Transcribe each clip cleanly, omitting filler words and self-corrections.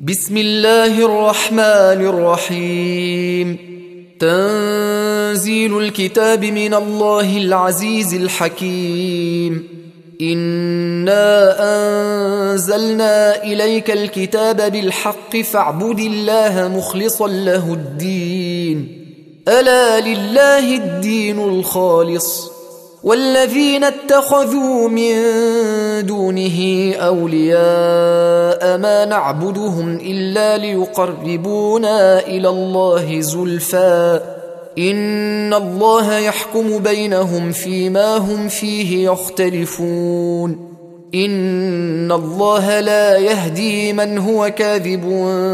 بسم الله الرحمن الرحيم. تنزيل الكتاب من الله العزيز الحكيم. إنا أنزلنا إليك الكتاب بالحق فاعبد الله مخلصا له الدين. ألا لله الدين الخالص، والذين اتخذوا من دونه أولياء ما نعبدهم إلا ليقربونا إلى الله زلفى إن الله يحكم بينهم فيما هم فيه يختلفون. إن الله لا يهدي من هو كاذب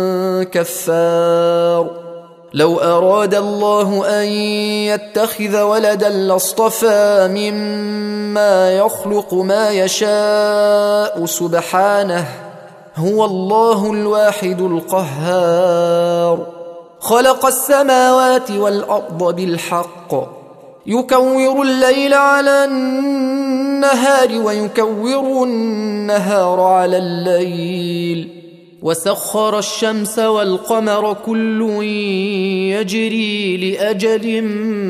كفار. لو أراد الله أن يتخذ ولدا لاصطفى مما يخلق ما يشاء سبحانه، هو الله الواحد القهار. خلق السماوات والأرض بالحق، يكور الليل على النهار ويكور النهار على الليل، وسخر الشمس والقمر كل يجري لأجل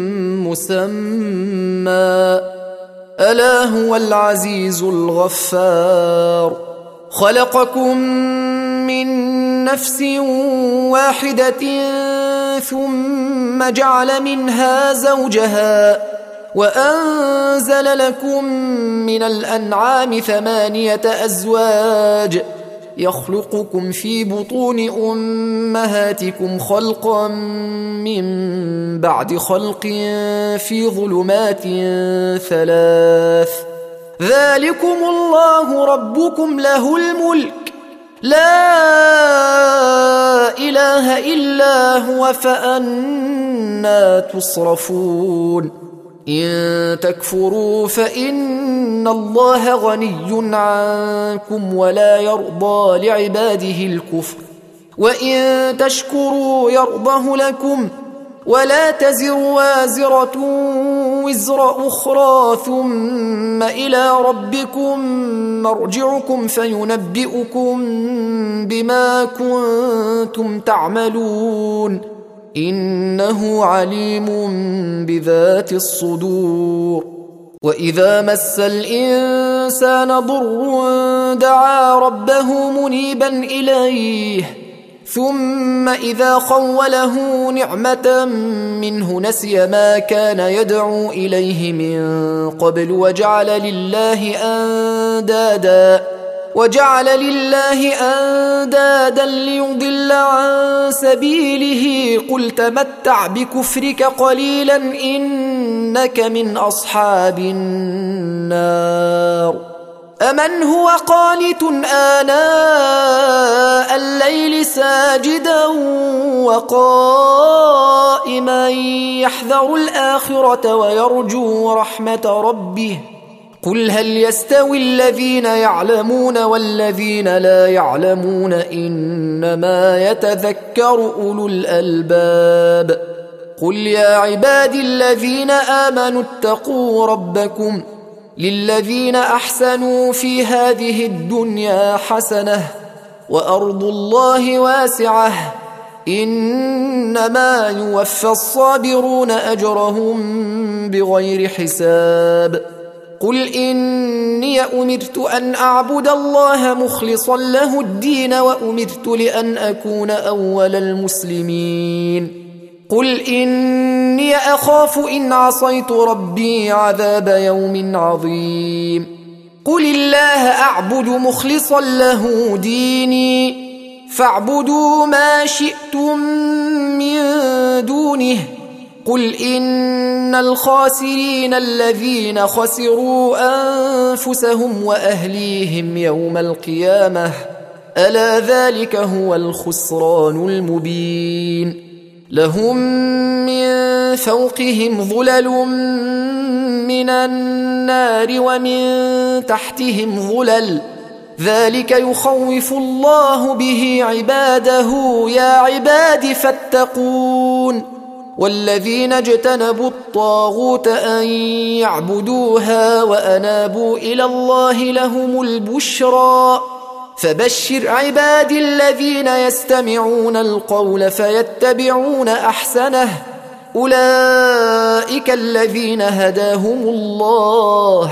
مسمى، ألا هو العزيز الغفار. خلقكم من نفس واحدة ثم جعل منها زوجها وأنزل لكم من الأنعام 8 أزواج يخلقكم في بطون أمهاتكم خلقا من بعد خلق في ظلمات 3. ذلكم الله ربكم له الملك لا إله إلا هو فأنى تصرفون. إن تكفروا فإن الله غني عنكم ولا يرضى لعباده الكفر، وإن تشكروا يرضه لكم، ولا تزر وازرة وزر أخرى، ثم إلى ربكم مرجعكم فينبئكم بما كنتم تعملون، إنه عليم بذات الصدور. وإذا مس الإنسان ضر دعا ربه منيبا إليه، ثم إذا خوله نعمة منه نسي ما كان يدعو إليه من قبل وجعل لله أندادا ليضل عن سبيله. قل تمتع بكفرك قليلا إنك من أصحاب النار. أمن هو قانت آناء الليل ساجدا وقائما يحذر الآخرة ويرجو رحمة ربه. قل هل يستوي الذين يعلمون والذين لا يعلمون، إنما يتذكر أولو الألباب. قل يا عبادي الذين آمنوا اتقوا ربكم، للذين أحسنوا في هذه الدنيا حسنة وأرض الله واسعة، إنما يوفى الصابرون أجرهم بغير حساب. قل إني أمرت أن أعبد الله مخلصا له الدين وأمرت لأن أكون أول المسلمين. قل إني أخاف إن عصيت ربي عذاب يوم عظيم. قل الله أعبد مخلصا له ديني، فاعبدوا ما شئتم من دونه. قل إن الخاسرين الذين خسروا أنفسهم وأهليهم يوم القيامة، ألا ذلك هو الخسران المبين. لهم من فوقهم ظلل من النار ومن تحتهم ظلل، ذلك يخوف الله به عباده. يا عباد فاتقون. والذين اجتنبوا الطاغوت أن يعبدوها وأنابوا إلى الله لهم البشرى فبشر عبادي الذين يستمعون القول فيتبعون أحسنه أولئك الذين هداهم الله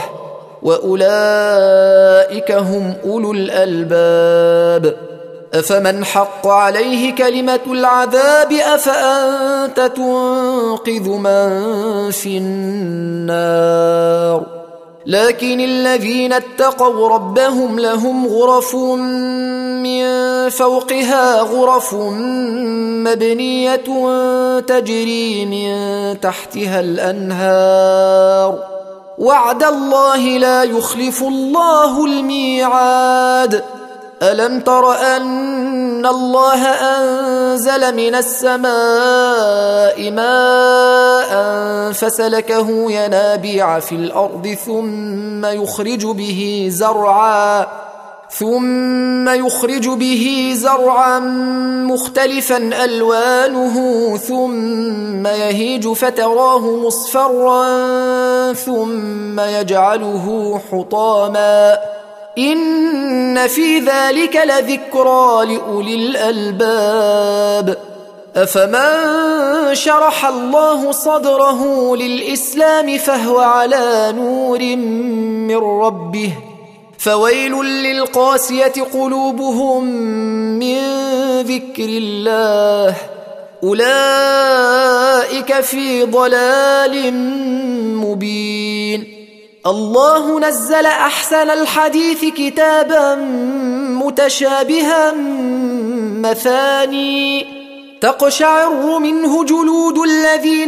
وأولئك هم أولو الألباب أفمن حق عليه كلمة العذاب أفأنت تنقذ من في النار لكن الذين اتقوا ربهم لهم غرف من فوقها غرف مبنية تجري من تحتها الأنهار وعد الله لا يخلف الله الميعاد ألم تر أن الله أنزل من السماء ماء فسلكه ينابيع في الأرض ثم يخرج به زرعا مختلفا ألوانه ثم يهيج فتراه مصفرا ثم يجعله حطاما إن في ذلك لذكرى لأولي الألباب أفمن شرح الله صدره للإسلام فهو على نور من ربه فويل للقاسية قلوبهم من ذكر الله أولئك في ضلال مبين الله نزل أحسن الحديث كتابا متشابها مثاني تقشعر منه جلود الذين